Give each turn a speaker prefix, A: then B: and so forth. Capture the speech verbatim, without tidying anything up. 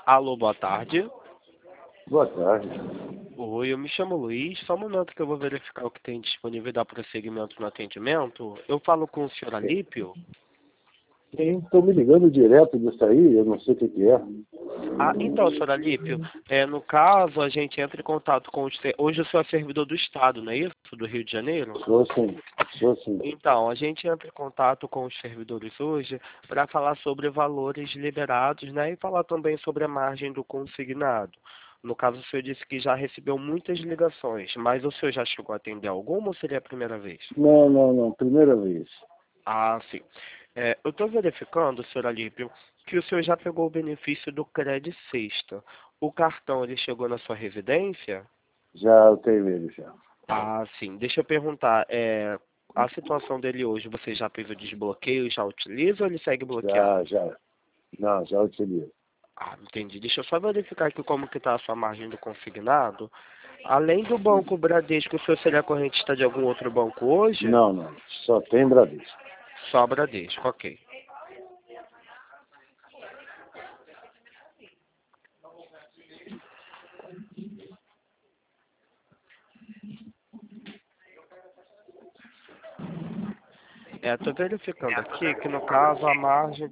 A: Alô, boa tarde.
B: Boa tarde.
A: Oi, eu me chamo Luiz. Só um momento que eu vou verificar o que tem disponível e dar prosseguimento no atendimento. Eu falo com o senhor Alípio?
B: Sim, estou me ligando direto disso aí, eu não sei o que, que é.
A: Ah, então, senhor Alípio, é, no caso, a gente entra em contato com o... ser- Hoje o senhor é servidor do Estado, não é isso? Do Rio de Janeiro?
B: Sou sim, sou sim.
A: Então, a gente entra em contato com os servidores hoje para falar sobre valores liberados, né? E falar também sobre a margem do consignado. No caso, o senhor disse que já recebeu muitas ligações, mas o senhor já chegou a atender alguma ou seria a primeira vez?
B: Não, não, não, primeira vez.
A: Ah, sim. É, eu estou verificando, senhor Alípio, que o senhor já pegou o benefício do Cred Sexta. O cartão, ele chegou na sua residência?
B: Já eu tenho ele já.
A: Ah, sim. Deixa eu perguntar, é, a situação dele hoje, você já fez o desbloqueio, já utiliza ou ele segue bloqueado?
B: Já, já. Não, já utilizo.
A: Ah, entendi. Deixa eu só verificar aqui como que está a sua margem do consignado. Além do Banco Bradesco, o senhor seria correntista de algum outro banco hoje?
B: Não, não, só tem Bradesco.
A: Só Bradesco, ok. É, estou verificando aqui que no caso a margem